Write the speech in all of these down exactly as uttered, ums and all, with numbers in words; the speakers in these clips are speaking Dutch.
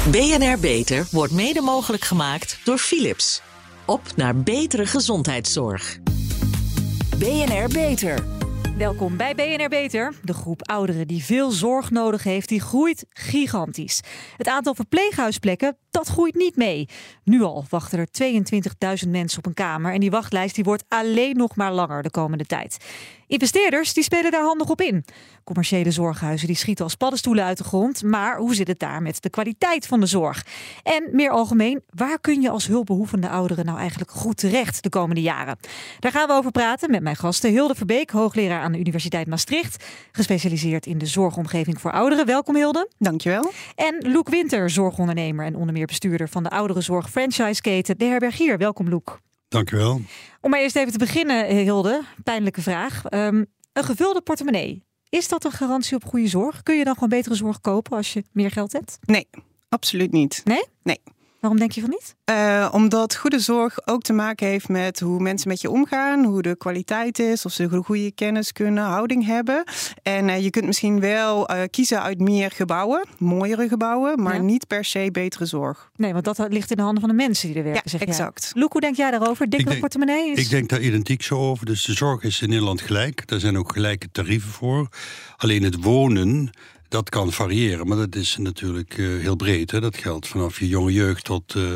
B N R Beter wordt mede mogelijk gemaakt door Philips. Op naar betere gezondheidszorg. B N R Beter. Welkom bij B N R Beter. De groep ouderen die veel zorg nodig heeft, die groeit gigantisch. Het aantal verpleeghuisplekken, dat groeit niet mee. Nu al wachten er tweeëntwintigduizend mensen op een kamer. En die wachtlijst die wordt alleen nog maar langer de komende tijd. Investeerders die spelen daar handig op in. Commerciële zorghuizen die schieten als paddenstoelen uit de grond. Maar hoe zit het daar met de kwaliteit van de zorg? En meer algemeen, waar kun je als hulpbehoevende ouderen nou eigenlijk goed terecht de komende jaren? Daar gaan we over praten met mijn gasten. Hilde Verbeek, hoogleraar aan de Universiteit Maastricht. Gespecialiseerd in de zorgomgeving voor ouderen. Welkom Hilde. Dankjewel. En Loek Winter, zorgondernemer en onder meer bestuurder van de ouderenzorg franchiseketen De Herbergier. Welkom Loek. Dank u wel. Om maar eerst even te beginnen, Hilde. Pijnlijke vraag. Um, een gevulde portemonnee. Is dat een garantie op goede zorg? Kun je dan gewoon betere zorg kopen als je meer geld hebt? Nee, absoluut niet. Nee? Nee. Waarom denk je van niet? Uh, omdat goede zorg ook te maken heeft met hoe mensen met je omgaan, hoe de kwaliteit is, of ze goede kennis kunnen, houding hebben. En uh, je kunt misschien wel uh, kiezen uit meer gebouwen, mooiere gebouwen, maar ja. niet per se betere zorg. Nee, want dat ligt in de handen van de mensen die er werken. Ja, zeg exact. Ja. Loek, hoe denk jij daarover? Dikke denk, portemonnee? Is... Ik denk daar identiek zo over. Dus de zorg is in Nederland gelijk. Daar zijn ook gelijke tarieven voor. Alleen het wonen, dat kan variëren, maar dat is natuurlijk uh, heel breed. Hè? Dat geldt vanaf je jonge jeugd tot... Uh,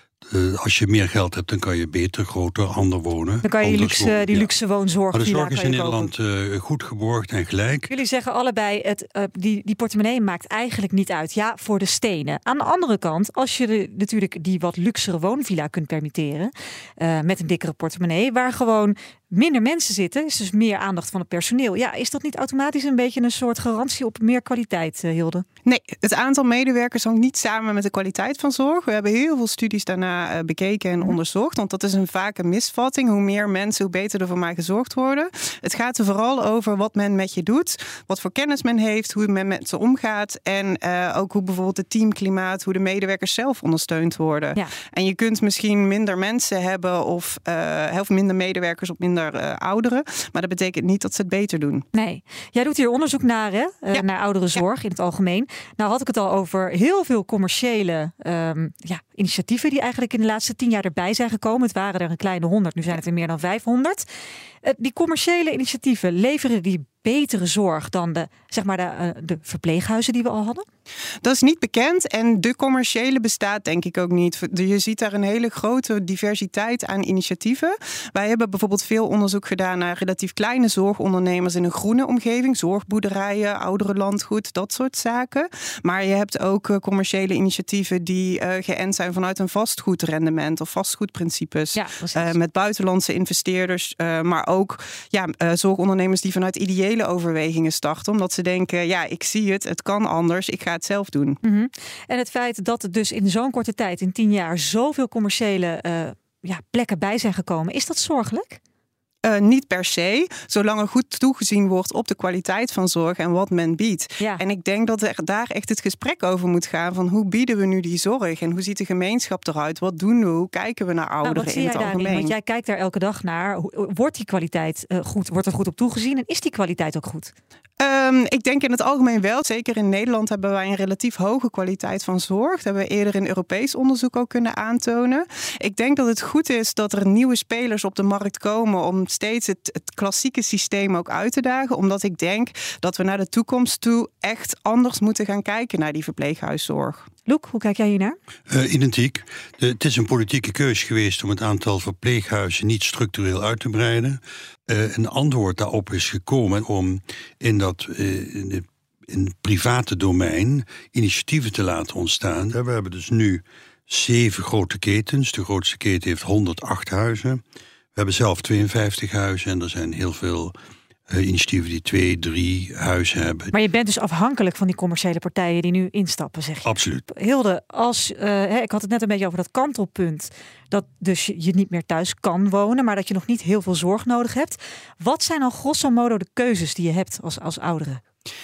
uh, als je meer geld hebt, dan kan je beter, groter, ander wonen. Dan kan je die luxe, wonen, die ja. luxe woonzorg... Maar de zorg is in kopen. Nederland uh, goed geborgd en gelijk. Jullie zeggen allebei, het, uh, die, die portemonnee maakt eigenlijk niet uit. Ja, voor de stenen. Aan de andere kant, als je de, natuurlijk die wat luxere woonvilla kunt permitteren... Uh, met een dikkere portemonnee, waar gewoon... minder mensen zitten, is dus meer aandacht van het personeel. Ja, is dat niet automatisch een beetje een soort garantie op meer kwaliteit, uh, Hilde? Nee, het aantal medewerkers hangt niet samen met de kwaliteit van zorg. We hebben heel veel studies daarna uh, bekeken en onderzocht. Want dat is een vaak een misvatting. Hoe meer mensen, hoe beter er voor mij gezorgd worden. Het gaat er vooral over wat men met je doet. Wat voor kennis men heeft, hoe men met ze omgaat. En uh, ook hoe bijvoorbeeld het teamklimaat, hoe de medewerkers zelf ondersteund worden. Ja. En je kunt misschien minder mensen hebben of, uh, of minder medewerkers op minder Uh, ouderen, maar dat betekent niet dat ze het beter doen. Nee. Jij doet hier onderzoek naar, hè? Uh, ja. naar ouderenzorg ja. in het algemeen. Nou had ik het al over heel veel commerciële um, ja, initiatieven die eigenlijk in de laatste tien jaar erbij zijn gekomen. Het waren er een kleine honderd, nu zijn het er meer dan vijfhonderd. Uh, die commerciële initiatieven, leveren die betere zorg dan de, zeg maar de, uh, de verpleeghuizen die we al hadden? Dat is niet bekend en de commerciële bestaat denk ik ook niet. Je ziet daar een hele grote diversiteit aan initiatieven. Wij hebben bijvoorbeeld veel onderzoek gedaan naar relatief kleine zorgondernemers in een groene omgeving. Zorgboerderijen, ouderenlandgoed, dat soort zaken. Maar je hebt ook uh, commerciële initiatieven die uh, geënt zijn vanuit een vastgoedrendement of vastgoedprincipes. Ja, uh, met buitenlandse investeerders, uh, maar ook ja, uh, zorgondernemers die vanuit ideële overwegingen starten. Omdat ze denken, ja, ik zie het, het kan anders, ik ga het zelf doen. Mm-hmm. En het feit dat er dus in zo'n korte tijd, in tien jaar, zoveel commerciële uh, ja, plekken bij zijn gekomen, is dat zorgelijk? Uh, niet per se, zolang er goed toegezien wordt op de kwaliteit van zorg en wat men biedt. Ja. En ik denk dat er daar echt het gesprek over moet gaan van hoe bieden we nu die zorg en hoe ziet de gemeenschap eruit? Wat doen we? Hoe kijken we naar ouderen nou, wat zie in het jij algemeen? Want jij kijkt daar elke dag naar. Wordt die kwaliteit uh, goed? Wordt er goed op toegezien en is die kwaliteit ook goed? Um, ik denk in het algemeen wel. Zeker in Nederland hebben wij een relatief hoge kwaliteit van zorg. Dat hebben we eerder in Europees onderzoek ook kunnen aantonen. Ik denk dat het goed is dat er nieuwe spelers op de markt komen om steeds het, het klassieke systeem ook uit te dagen. Omdat ik denk dat we naar de toekomst toe echt anders moeten gaan kijken naar die verpleeghuiszorg. Loek, hoe kijk jij hiernaar? Uh, identiek. De, het is een politieke keuze geweest om het aantal verpleeghuizen niet structureel uit te breiden. Uh, een antwoord daarop is gekomen om in dat uh, in, de, in het private domein initiatieven te laten ontstaan. We hebben dus nu zeven grote ketens. De grootste keten heeft honderdacht huizen. We hebben zelf tweeënvijftig huizen en er zijn heel veel Uh, initiatieven die twee, drie huizen hebben. Maar je bent dus afhankelijk van die commerciële partijen die nu instappen, zeg je? Absoluut. Hilde, als, uh, hè, ik had het net een beetje over dat kantelpunt, dat dus je, je niet meer thuis kan wonen, maar dat je nog niet heel veel zorg nodig hebt. Wat zijn al grosso modo de keuzes die je hebt als, als ouderen?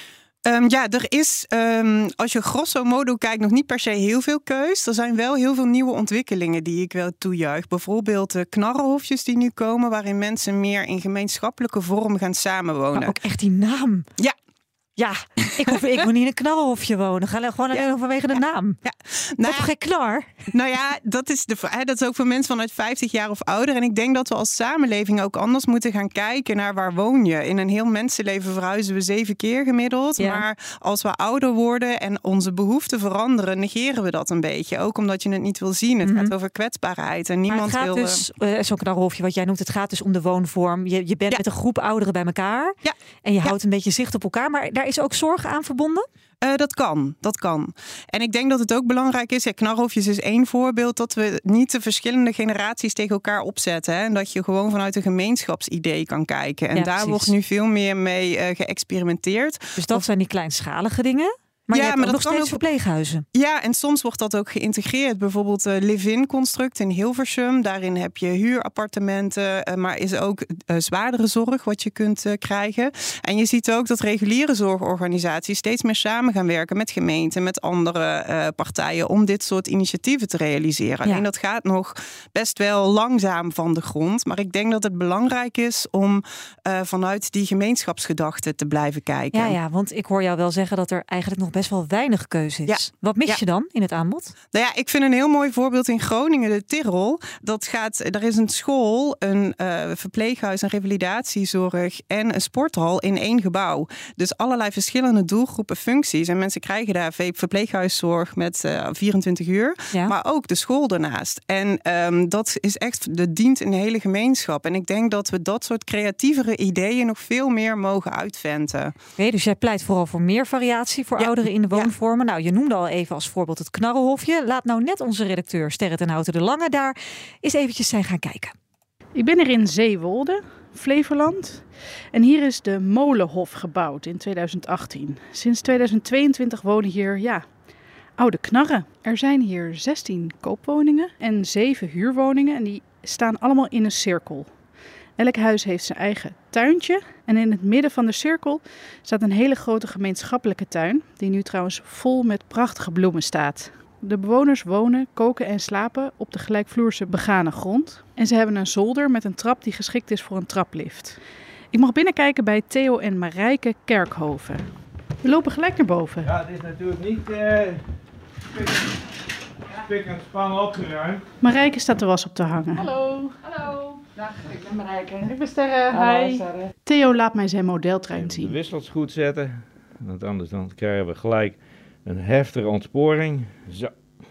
Um, ja, er is, um, als je grosso modo kijkt, nog niet per se heel veel keus. Er zijn wel heel veel nieuwe ontwikkelingen die ik wel toejuich. Bijvoorbeeld de knarrenhofjes die nu komen, waarin mensen meer in gemeenschappelijke vorm gaan samenwonen. Maar ook echt die naam. Ja. Ja, ik, hoef, ik moet niet in een knarrenhofje wonen. Ga gewoon alleen ja. vanwege de ja. naam. Ja. Nou ja, geen knar? Nou ja, dat is, de, hè, dat is ook voor mensen vanuit vijftig jaar of ouder. En ik denk dat we als samenleving ook anders moeten gaan kijken naar waar woon je. In een heel mensenleven verhuizen we zeven keer gemiddeld. Ja. Maar als we ouder worden en onze behoeften veranderen, negeren we dat een beetje. Ook omdat je het niet wil zien. Het mm-hmm. gaat over kwetsbaarheid. En niemand maar het gaat wil... dus, uh, zo'n knarhofje wat jij noemt, het gaat dus om de woonvorm. Je, je bent ja. met een groep ouderen bij elkaar. Ja. En je ja. houdt een beetje zicht op elkaar. Maar daar is ook zorg aan verbonden? Uh, dat kan, dat kan. En ik denk dat het ook belangrijk is, ja, knarhofjes is één voorbeeld, dat we niet de verschillende generaties tegen elkaar opzetten. Hè, en dat je gewoon vanuit een gemeenschapsidee kan kijken. En ja, daar precies. wordt nu veel meer mee uh, geëxperimenteerd. Dus dat of... zijn die kleinschalige dingen? Maar ja, je hebt maar dat nog steeds ook... verpleeghuizen. Ja, en soms wordt dat ook geïntegreerd. Bijvoorbeeld uh, live-in construct in Hilversum. Daarin heb je huurappartementen, uh, maar is ook uh, zwaardere zorg wat je kunt uh, krijgen. En je ziet ook dat reguliere zorgorganisaties steeds meer samen gaan werken met gemeenten, met andere uh, partijen om dit soort initiatieven te realiseren. Ja. Alleen dat gaat nog best wel langzaam van de grond. Maar ik denk dat het belangrijk is om uh, vanuit die gemeenschapsgedachte te blijven kijken. Ja, ja, want ik hoor jou wel zeggen dat er eigenlijk nog best wel weinig keuze is. Ja. Wat mis ja. je dan in het aanbod? Nou ja, ik vind een heel mooi voorbeeld in Groningen, de Tirol. Dat gaat, er is een school, een uh, verpleeghuis, een revalidatiezorg en een sporthal in één gebouw. Dus allerlei verschillende doelgroepen, functies. En mensen krijgen daar verpleeghuiszorg met uh, vierentwintig uur, ja. maar ook de school daarnaast. En um, dat is echt, dat dient een hele gemeenschap. En ik denk dat we dat soort creatievere ideeën nog veel meer mogen uitventen. Okay, dus jij pleit vooral voor meer variatie voor ja. ouderen in de woonvormen. Ja. Nou, je noemde al even als voorbeeld het knarrenhofje. Laat nou net onze redacteur Sterre ten Houten de Lange daar eens eventjes zijn gaan kijken. Ik ben er in Zeewolde, Flevoland. En hier is de Molenhof gebouwd in tweeduizend achttien. Sinds tweeduizend tweeëntwintig wonen hier, ja, oude knarren. Er zijn hier zestien koopwoningen en zeven huurwoningen. En die staan allemaal in een cirkel. Elk huis heeft zijn eigen tuintje. En in het midden van de cirkel staat een hele grote gemeenschappelijke tuin, die nu trouwens vol met prachtige bloemen staat. De bewoners wonen, koken en slapen op de gelijkvloerse begane grond. En ze hebben een zolder met een trap die geschikt is voor een traplift. Ik mag binnenkijken bij Theo en Marijke Kerkhoven. We lopen gelijk naar boven. Ja, het is natuurlijk niet uh, spik en span opgeruimd. Marijke staat de was op te hangen. Hallo. Hallo. Dag, ik ben Marijke. Ik ben Sterre. Hi. Sterre. Theo laat mij zijn modeltrein zien. De wissels goed zetten, want anders dan krijgen we gelijk een heftige ontsporing. Zo.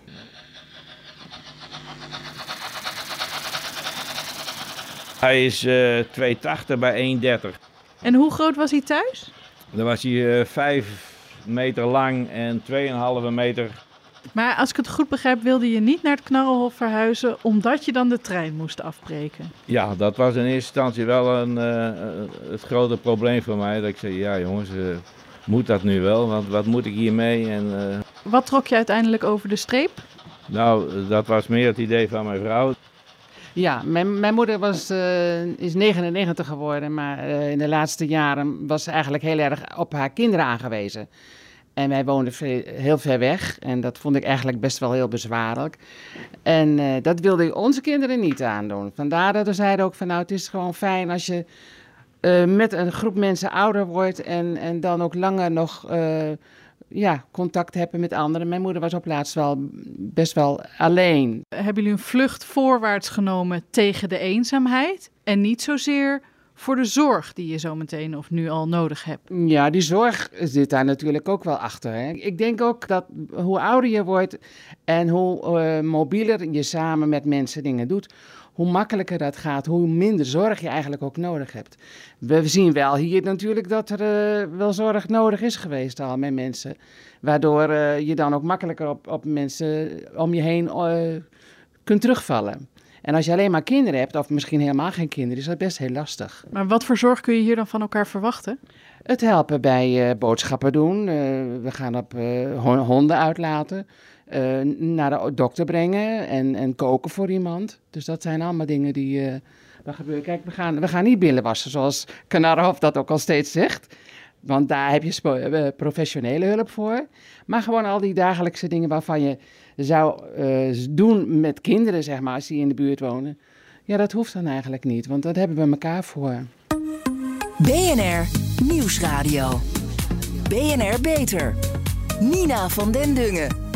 Hij is uh, twee tachtig bij één dertig. En hoe groot was hij thuis? Dan was hij uh, vijf meter lang en twee komma vijf meter. Maar als ik het goed begrijp, wilde je niet naar het Knarrenhof verhuizen omdat je dan de trein moest afbreken? Ja, dat was in eerste instantie wel een, uh, het grote probleem voor mij. Dat ik zei, ja jongens, uh, moet dat nu wel? Want wat moet ik hiermee? En, uh... Wat trok je uiteindelijk over de streep? Nou, dat was meer het idee van mijn vrouw. Ja, mijn, mijn moeder was, uh, is negenennegentig geworden, maar uh, in de laatste jaren was ze eigenlijk heel erg op haar kinderen aangewezen. En wij woonden heel ver weg en dat vond ik eigenlijk best wel heel bezwaarlijk. En uh, dat wilde onze kinderen niet aandoen. Vandaar dat we zeiden ook van nou, het is gewoon fijn als je uh, met een groep mensen ouder wordt en, en dan ook langer nog uh, ja, contact hebben met anderen. Mijn moeder was op laatst wel best wel alleen. Hebben jullie een vlucht voorwaarts genomen tegen de eenzaamheid en niet zozeer voor de zorg die je zo meteen of nu al nodig hebt? Ja, die zorg zit daar natuurlijk ook wel achter. Hè? Ik denk ook dat hoe ouder je wordt en hoe uh, mobieler je samen met mensen dingen doet, hoe makkelijker dat gaat, hoe minder zorg je eigenlijk ook nodig hebt. We zien wel hier natuurlijk dat er uh, wel zorg nodig is geweest al met mensen. Waardoor uh, je dan ook makkelijker op, op mensen om je heen uh, kunt terugvallen. En als je alleen maar kinderen hebt, of misschien helemaal geen kinderen, is dat best heel lastig. Maar wat voor zorg kun je hier dan van elkaar verwachten? Het helpen bij uh, boodschappen doen. Uh, we gaan op uh, honden uitlaten. Uh, naar de dokter brengen en, en koken voor iemand. Dus dat zijn allemaal dingen die uh, dan gebeuren. Kijk, we gaan, we gaan niet billen wassen, zoals Knarrenhof dat ook al steeds zegt. Want daar heb je spo- uh, professionele hulp voor. Maar gewoon al die dagelijkse dingen waarvan je zou uh, doen met kinderen, zeg maar, als die in de buurt wonen. Ja, dat hoeft dan eigenlijk niet, want dat hebben we elkaar voor. B N R Nieuwsradio. B N R Beter. Nina van den Dungen.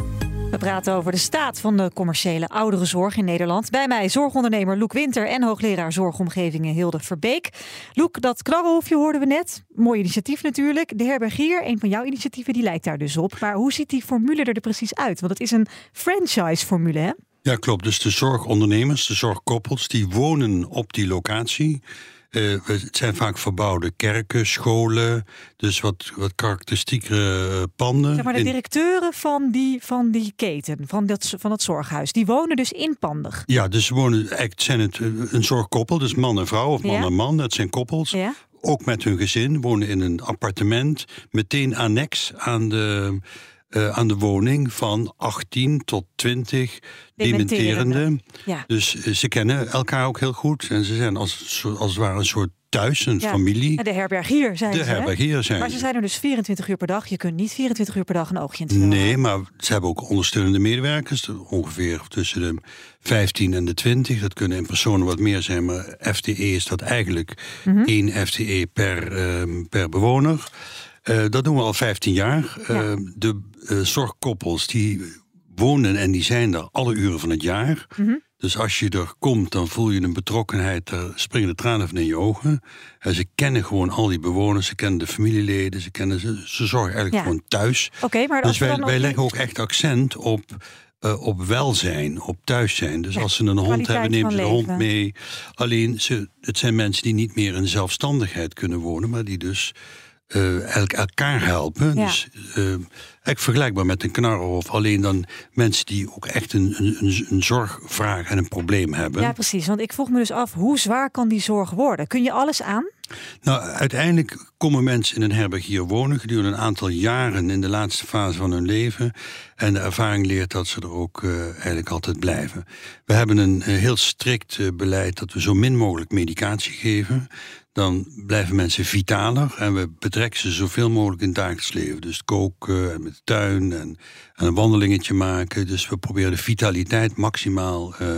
We praten over de staat van de commerciële ouderenzorg in Nederland. Bij mij zorgondernemer Loek Winter en hoogleraar zorgomgevingen Hilde Verbeek. Loek, dat knarrenhofje hoorden we net. Mooi initiatief natuurlijk. De herbergier, een van jouw initiatieven, die lijkt daar dus op. Maar hoe ziet die formule er precies uit? Want het is een franchise-formule, hè? Ja, klopt. Dus de zorgondernemers, de zorgkoppels, die wonen op die locatie. Uh, het zijn vaak verbouwde kerken, scholen, dus wat, wat karakteristiekere panden. Zeg maar de directeuren van die, van die keten, van dat, van dat zorghuis, die wonen dus inpandig. Ja, dus ze wonen, eigenlijk zijn het een zorgkoppel, dus man en vrouw of man ja. en man, dat zijn koppels. Ja. Ook met hun gezin, wonen in een appartement, meteen annex aan de... Uh, aan de woning van achttien tot twintig dementerende. Ja. Dus uh, ze kennen elkaar ook heel goed. En ze zijn als, als het ware een soort thuis, een ja. familie. En de herbergier zijn de ze. herbergier zijn maar ze zijn er dus vierentwintig uur per dag. Je kunt niet vierentwintig uur per dag een oogje in het Nee, maar ze hebben ook ondersteunende medewerkers. Ongeveer tussen de vijftien en de twintig. Dat kunnen in personen wat meer zijn. Maar F T E is dat eigenlijk mm-hmm. één F T E per, uh, per bewoner. Uh, dat doen we al vijftien jaar. Ja. Uh, de uh, zorgkoppels die wonen en die zijn er alle uren van het jaar. Mm-hmm. Dus als je er komt, dan voel je een betrokkenheid. Daar springen de tranen van in je ogen. Uh, ze kennen gewoon al die bewoners. Ze kennen de familieleden. Ze, kennen ze, ze zorgen eigenlijk ja. gewoon thuis. Okay, maar dus wij, wij leggen ook echt accent op... Uh, op welzijn, op thuis zijn. Dus ja, als ze een hond hebben, nemen ze de hond mee. Alleen, ze, het zijn mensen die niet meer in zelfstandigheid kunnen wonen, maar die dus uh, elkaar helpen. Ja. Dus uh, eigenlijk vergelijkbaar met een knarrenhof. Alleen dan mensen die ook echt een, een, een zorgvraag en een probleem hebben. Ja, precies. Want ik vroeg me dus af, hoe zwaar kan die zorg worden? Kun je alles aan? Nou, uiteindelijk komen mensen in een herbergier wonen gedurende een aantal jaren in de laatste fase van hun leven. En de ervaring leert dat ze er ook uh, eigenlijk altijd blijven. We hebben een uh, heel strikt uh, beleid dat we zo min mogelijk medicatie geven. Dan blijven mensen vitaler en we betrekken ze zoveel mogelijk in het dagelijks leven. Dus koken en met de tuin en, en een wandelingetje maken. Dus we proberen de vitaliteit maximaal... Uh,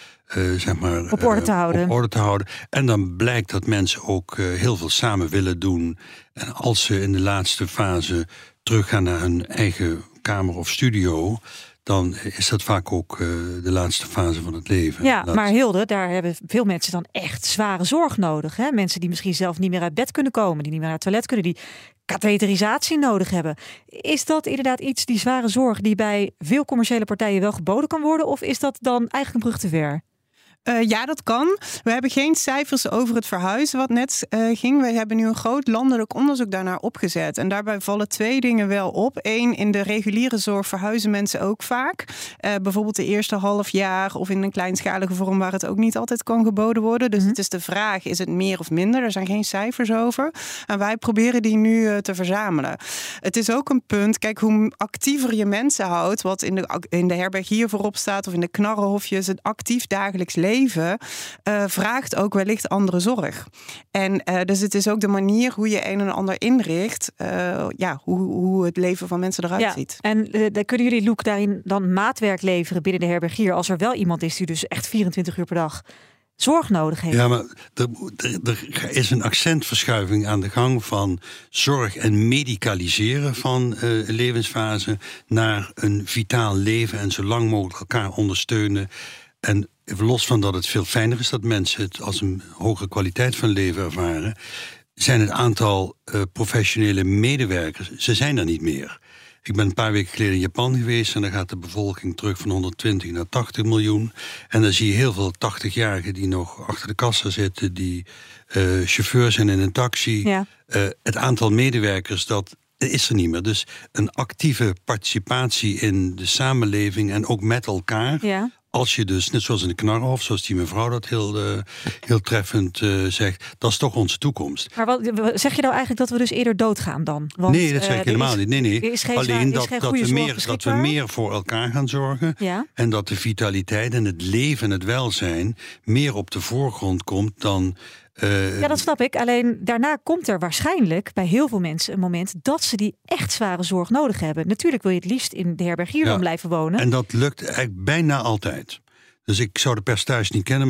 Uh, zeg maar, op orde te uh, houden. Op orde te houden. En dan blijkt dat mensen ook uh, heel veel samen willen doen. En als ze in de laatste fase teruggaan naar hun eigen kamer of studio, dan is dat vaak ook uh, de laatste fase van het leven. Ja, laatste. Maar Hilde, daar hebben veel mensen dan echt zware zorg nodig. Hè? Mensen die misschien zelf niet meer uit bed kunnen komen, die niet meer naar het toilet kunnen, die katheterisatie nodig hebben. Is dat inderdaad iets, die zware zorg, die bij veel commerciële partijen wel geboden kan worden? Of is dat dan eigenlijk een brug te ver? Uh, ja, dat kan. We hebben geen cijfers over het verhuizen wat net uh, ging. We hebben nu een groot landelijk onderzoek daarnaar opgezet. En daarbij vallen twee dingen wel op. Eén, in de reguliere zorg verhuizen mensen ook vaak. Uh, bijvoorbeeld de eerste half jaar of in een kleinschalige vorm waar het ook niet altijd kan geboden worden. Dus mm-hmm. het is de vraag, is het meer of minder? Er zijn geen cijfers over. En wij proberen die nu uh, te verzamelen. Het is ook een punt, kijk, hoe actiever je mensen houdt, wat in de, in de herbergier voorop staat of in de knarrenhofjes, het actief dagelijks leven. Leven uh, vraagt ook wellicht andere zorg. En uh, dus het is ook de manier hoe je een en ander inricht, uh, ja, hoe, hoe het leven van mensen eruit ja, ziet. En uh, dan kunnen jullie, Loek, daarin dan maatwerk leveren binnen de herbergier als er wel iemand is die dus echt vierentwintig uur per dag zorg nodig heeft. Ja, maar er, er, er is een accentverschuiving aan de gang van zorg en medicaliseren van uh, levensfase naar een vitaal leven en zo lang mogelijk elkaar ondersteunen. En even los van dat het veel fijner is dat mensen het als een hogere kwaliteit van leven ervaren, zijn het aantal uh, professionele medewerkers, ze zijn er niet meer. Ik ben een paar weken geleden in Japan geweest en dan gaat de bevolking terug van honderdtwintig naar tachtig miljoen. En dan zie je heel veel tachtigjarigen die nog achter de kassa zitten, die uh, chauffeur zijn in een taxi. Ja. Uh, het aantal medewerkers, dat is er niet meer. Dus een actieve participatie in de samenleving en ook met elkaar. Ja. Als je dus, net zoals in de knarrenhof, zoals die mevrouw dat heel, uh, heel treffend uh, zegt, dat is toch onze toekomst. Maar wat, zeg je nou eigenlijk dat we dus eerder doodgaan dan? Want, nee, dat zeg ik uh, helemaal is, niet. Nee, nee. Is geen, Alleen is dat, geen dat, we meer, dat we meer voor elkaar gaan zorgen. Ja? En dat de vitaliteit en het leven en het welzijn meer op de voorgrond komt dan... Uh, ja, dat snap ik. Alleen daarna komt er waarschijnlijk bij heel veel mensen een moment dat ze die echt zware zorg nodig hebben. Natuurlijk wil je het liefst in de herbergier dan ja, blijven wonen. En dat lukt eigenlijk bijna altijd. Dus ik zou de percentage niet kennen, maar ik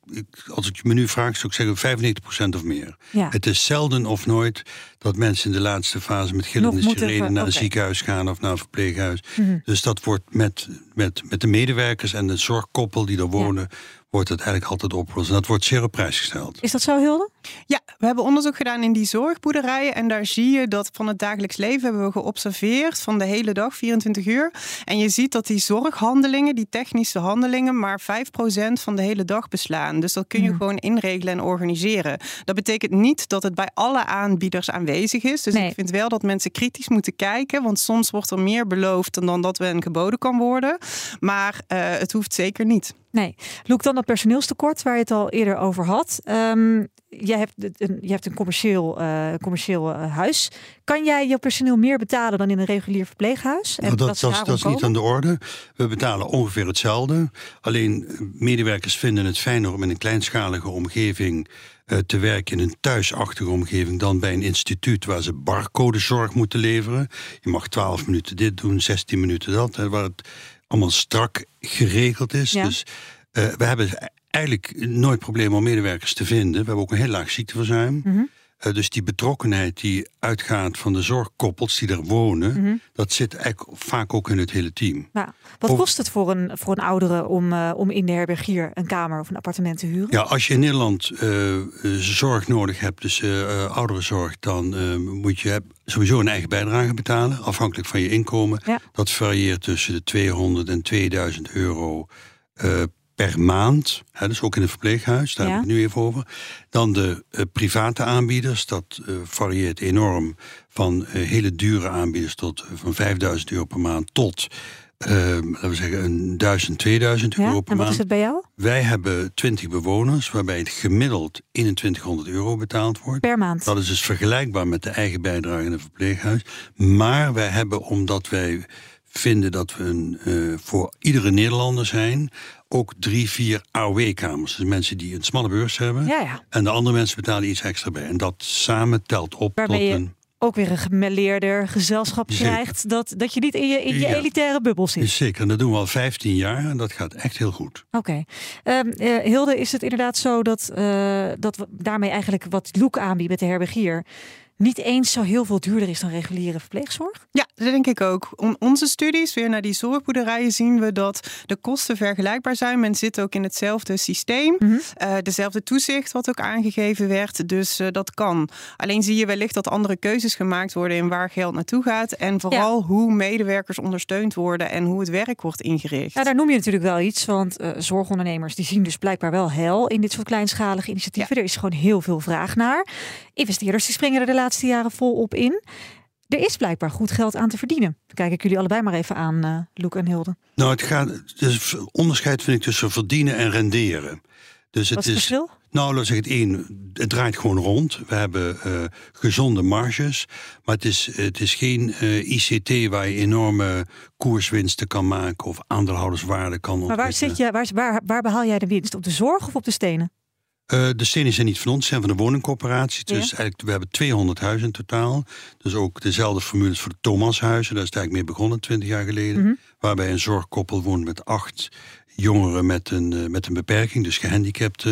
als ik me nu vraag, zou ik zeggen vijfennegentig procent of meer. Ja. Het is zelden of nooit dat mensen in de laatste fase met gillende sirene naar een okay. ziekenhuis gaan of naar een verpleeghuis. Mm-hmm. Dus dat wordt met, met, met de medewerkers en de zorgkoppel die er wonen, ja. wordt het eigenlijk altijd opgelost. En dat wordt zeer op prijs gesteld. Is dat zo, Hilde? Ja, we hebben onderzoek gedaan in die zorgboerderijen. En daar zie je dat van het dagelijks leven hebben we geobserveerd van de hele dag, vierentwintig uur. En je ziet dat die zorghandelingen, die technische handelingen, maar vijf procent van de hele dag beslaan. Dus dat kun je mm. gewoon inregelen en organiseren. Dat betekent niet dat het bij alle aanbieders aanwezig is. Dus nee. ik vind wel dat mensen kritisch moeten kijken. Want soms wordt er meer beloofd dan dat we geboden kan worden. Maar uh, het hoeft zeker niet. Nee. Loek, dan dat personeelstekort waar je het al eerder over had. Um, jij hebt een, je hebt een commercieel, uh, commercieel uh, huis. Kan jij je personeel meer betalen dan in een regulier verpleeghuis? En nou, dat, dat, dat, dat is niet aan de orde. We betalen ongeveer hetzelfde. Alleen medewerkers vinden het fijner om in een kleinschalige omgeving uh, te werken, in een thuisachtige omgeving, dan bij een instituut waar ze barcodezorg moeten leveren. Je mag twaalf minuten dit doen, zestien minuten dat. Hè, waar het allemaal strak geregeld is. Ja. Dus uh, we hebben eigenlijk nooit problemen om medewerkers te vinden. We hebben ook een heel laag ziekteverzuim. Mm-hmm. Uh, dus die betrokkenheid die uitgaat van de zorgkoppels die er wonen, mm-hmm. dat zit eigenlijk vaak ook in het hele team. Nou, wat of, kost het voor een, voor een oudere om, uh, om in de herbergier een kamer of een appartement te huren? Ja, als je in Nederland uh, zorg nodig hebt, dus uh, ouderenzorg, dan uh, moet je sowieso een eigen bijdrage betalen, afhankelijk van je inkomen. Ja. Dat varieert tussen de tweehonderd en tweeduizend euro uh, per maand. Hè, dus ook in een verpleeghuis, daar ja. heb ik het nu even over. Dan de uh, private aanbieders, dat uh, varieert enorm van uh, hele dure aanbieders tot uh, van vijfduizend euro per maand tot Uh, laten we zeggen, een duizend, tweeduizend euro ja, per en wat maand. Is het bij jou? Wij hebben twintig bewoners, waarbij het gemiddeld eenentwintighonderd euro betaald wordt. Per maand? Dat is dus vergelijkbaar met de eigen bijdrage in een verpleeghuis. Maar wij hebben, omdat wij vinden dat we een, uh, voor iedere Nederlander zijn, ook drie, vier A O W-kamers. Dus mensen die een smalle beurs hebben. Ja, ja. En de andere mensen betalen iets extra bij. En dat samen telt op Waarmee tot een... ook weer een gemêleerder gezelschap Zeker. krijgt, dat, dat je niet in je, in je ja. elitaire bubbel zit. Zeker, en dat doen we al vijftien jaar en dat gaat echt heel goed. Oké. Okay. Um, uh, Hilde, is het inderdaad zo dat, uh, dat we daarmee eigenlijk wat Loek aanbiedt met de herbergier niet eens zo heel veel duurder is dan reguliere verpleegzorg? Ja, dat denk ik ook. On- onze studies, weer naar die zorgboerderijen, zien we dat de kosten vergelijkbaar zijn. Men zit ook in hetzelfde systeem. Mm-hmm. Uh, dezelfde toezicht wat ook aangegeven werd. Dus uh, dat kan. Alleen zie je wellicht dat andere keuzes gemaakt worden in waar geld naartoe gaat. En vooral ja. hoe medewerkers ondersteund worden en hoe het werk wordt ingericht. Ja, daar noem je natuurlijk wel iets. Want uh, zorgondernemers die zien dus blijkbaar wel hel in dit soort kleinschalige initiatieven. Ja. Er is gewoon heel veel vraag naar. Investeerders die springen er de laatste jaren volop in. Er is blijkbaar goed geld aan te verdienen. Dan kijk ik jullie allebei maar even aan, uh, Loek en Hilde. Nou, het gaat. Dus onderscheid vind ik tussen verdienen en renderen. Dus het Wat is het verschil? Nou, laat ik het één. Het draait gewoon rond. We hebben uh, gezonde marges. Maar het is, het is geen uh, I C T waar je enorme koerswinsten kan maken of aandeelhouderswaarde kan ontwikkelen. Maar waar, zit je, waar, waar, waar behaal jij de winst? Op de zorg of op de stenen? Uh, de stenen zijn niet van ons, zijn van de woningcorporatie. Dus ja. eigenlijk, we hebben tweehonderd huizen in totaal. Dus ook dezelfde formules voor de Thomashuizen. Daar is het eigenlijk mee begonnen, twintig jaar geleden. Mm-hmm. Waarbij een zorgkoppel woont met acht jongeren met een, uh, met een beperking. Dus gehandicapten.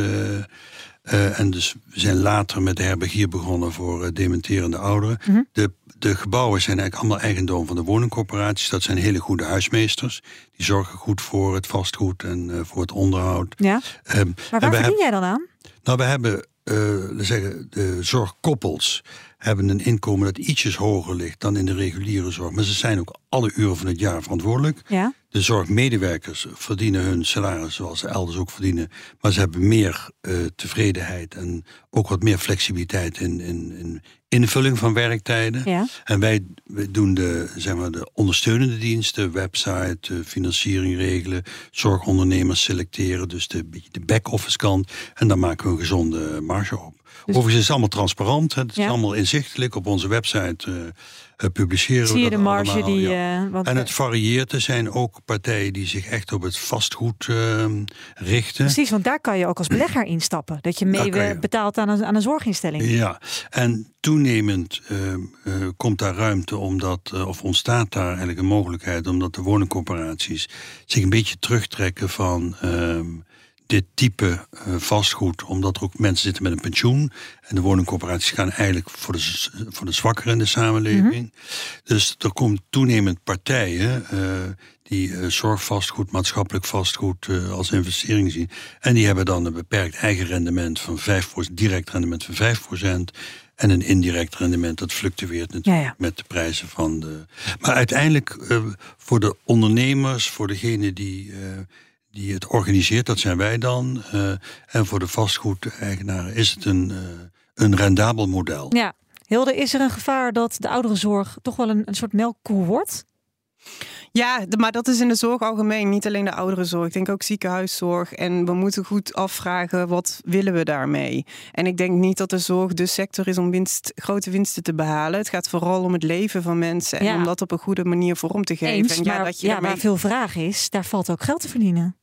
Uh, uh, en dus we zijn later met de herbergier begonnen voor uh, dementerende ouderen. Mm-hmm. De, de gebouwen zijn eigenlijk allemaal eigendom van de woningcorporaties. Dat zijn hele goede huismeesters. Die zorgen goed voor het vastgoed en uh, voor het onderhoud. Ja. Um, maar waar verdien jij dan aan? Nou, we hebben, uh, zeggen, de zorgkoppels hebben een inkomen dat ietsjes hoger ligt dan in de reguliere zorg. Maar ze zijn ook alle uren van het jaar verantwoordelijk. Ja. De zorgmedewerkers verdienen hun salaris zoals ze elders ook verdienen. Maar ze hebben meer uh, tevredenheid en ook wat meer flexibiliteit in, in, in invulling van werktijden. Ja. En wij, wij doen de, zeg maar, de ondersteunende diensten, website, financiering regelen, zorgondernemers selecteren, dus de, de back-office kant. En dan maken we een gezonde marge op. Dus overigens is het allemaal transparant. Het is ja. allemaal inzichtelijk op onze website. Uh, uh, publiceren Zie je we de dat marge allemaal, die... ja. Uh, wat en het varieert. Er zijn ook partijen die zich echt op het vastgoed uh, richten. Precies, want daar kan je ook als belegger instappen. Dat je mee je... betaalt aan een, aan een zorginstelling. Ja, en toenemend uh, uh, komt daar ruimte omdat, uh, of ontstaat daar eigenlijk een mogelijkheid, omdat de woningcorporaties zich een beetje terugtrekken van Uh, dit type uh, vastgoed, omdat er ook mensen zitten met een pensioen. En de woningcorporaties gaan eigenlijk voor de, voor de zwakkeren in de samenleving. Mm-hmm. Dus er komt toenemend partijen uh, die uh, zorgvastgoed, maatschappelijk vastgoed uh, als investering zien. En die hebben dan een beperkt eigen rendement van vijf procent, direct rendement van vijf procent. En een indirect rendement, dat fluctueert natuurlijk ja, ja. met de prijzen van de... Maar uiteindelijk uh, voor de ondernemers, voor degene die... Uh, die het organiseert, dat zijn wij dan. Uh, en voor de vastgoedeigenaren is het een, uh, een rendabel model. Ja, Hilde, is er een gevaar dat de ouderenzorg toch wel een, een soort melkkoe wordt? Ja, maar dat is in de zorg algemeen, niet alleen de ouderenzorg. Ik denk ook ziekenhuiszorg. En we moeten goed afvragen, wat willen we daarmee? En ik denk niet dat de zorg de sector is om winst, grote winsten te behalen. Het gaat vooral om het leven van mensen en ja. om dat op een goede manier vorm te geven. Eens, en ja, maar, dat je ja, daarmee... maar veel vraag is, daar valt ook geld te verdienen.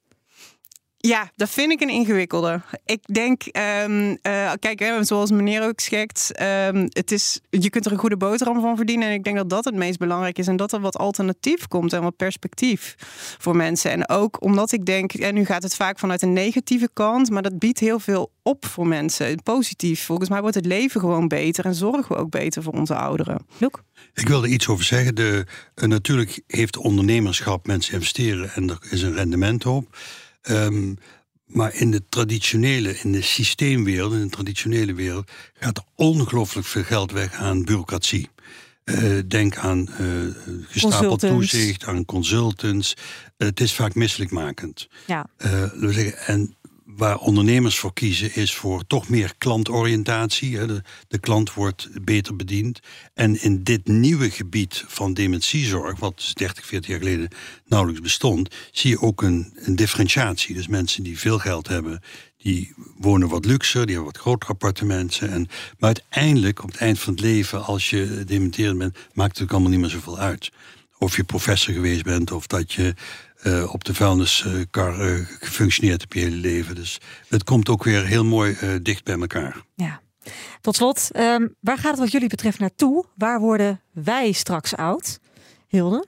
Ja, dat vind ik een ingewikkelde. Ik denk, um, uh, kijk, hè, zoals meneer ook schekt, um, het is, je kunt er een goede boterham van verdienen. En ik denk dat dat het meest belangrijk is. En dat er wat alternatief komt en wat perspectief voor mensen. En ook omdat ik denk, en nu gaat het vaak vanuit een negatieve kant, maar dat biedt heel veel op voor mensen. Positief. Volgens mij wordt het leven gewoon beter en zorgen we ook beter voor onze ouderen. Loek? Ik wilde iets over zeggen. De, uh, natuurlijk heeft ondernemerschap, mensen investeren en er is een rendement op. Um, maar in de traditionele, in de systeemwereld, in de traditionele wereld, gaat er ongelooflijk veel geld weg aan bureaucratie. Uh, denk aan uh, gestapeld toezicht, aan consultants. Uh, het is vaak misselijkmakend. Ja. Uh, laten we zeggen, en waar ondernemers voor kiezen is voor toch meer klantoriëntatie. Hè. De, de klant wordt beter bediend. En in dit nieuwe gebied van dementiezorg, wat dertig, veertig jaar geleden nauwelijks bestond, zie je ook een, een differentiatie. Dus mensen die veel geld hebben, die wonen wat luxer, die hebben wat grotere appartementen. En, maar uiteindelijk, op het eind van het leven, als je dementerend bent, maakt het ook allemaal niet meer zoveel uit. Of je professor geweest bent, of dat je Uh, op de vuilniskar uh, gefunctioneerd heb je hele leven. Dus het komt ook weer heel mooi uh, dicht bij elkaar. Ja. Tot slot, um, waar gaat het wat jullie betreft naartoe? Waar worden wij straks oud? Hilde?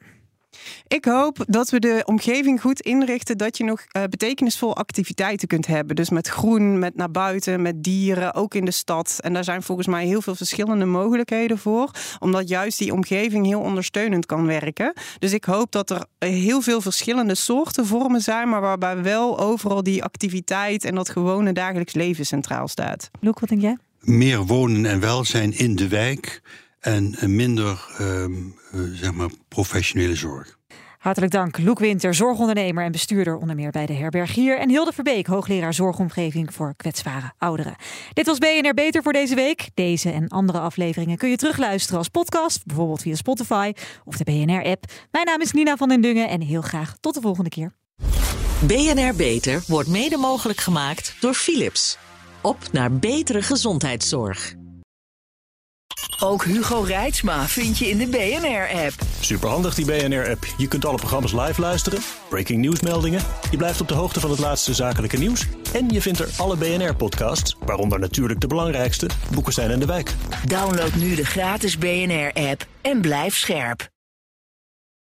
Ik hoop dat we de omgeving goed inrichten, dat je nog uh, betekenisvolle activiteiten kunt hebben. Dus met groen, met naar buiten, met dieren, ook in de stad. En daar zijn volgens mij heel veel verschillende mogelijkheden voor. Omdat juist die omgeving heel ondersteunend kan werken. Dus ik hoop dat er heel veel verschillende soorten vormen zijn, maar waarbij wel overal die activiteit en dat gewone dagelijks leven centraal staat. Loek, wat denk jij? Meer wonen en welzijn in de wijk. En minder, um, uh, zeg maar, professionele zorg. Hartelijk dank, Loek Winter, zorgondernemer en bestuurder onder meer bij de Herberg Hier. En Hilde Verbeek, hoogleraar zorgomgeving voor kwetsbare ouderen. Dit was B N R Beter voor deze week. Deze en andere afleveringen kun je terugluisteren als podcast, bijvoorbeeld via Spotify of de B N R-app. Mijn naam is Nina van den Dungen en heel graag tot de volgende keer. B N R Beter wordt mede mogelijk gemaakt door Philips. Op naar betere gezondheidszorg. Ook Hugo Reitsma vind je in de B N R-app. Superhandig die B N R-app. Je kunt alle programma's live luisteren, breaking nieuwsmeldingen. Je blijft op de hoogte van het laatste zakelijke nieuws. En je vindt er alle B N R-podcasts, waaronder natuurlijk de belangrijkste, Boeken zijn in de wijk. Download nu de gratis B N R-app en blijf scherp.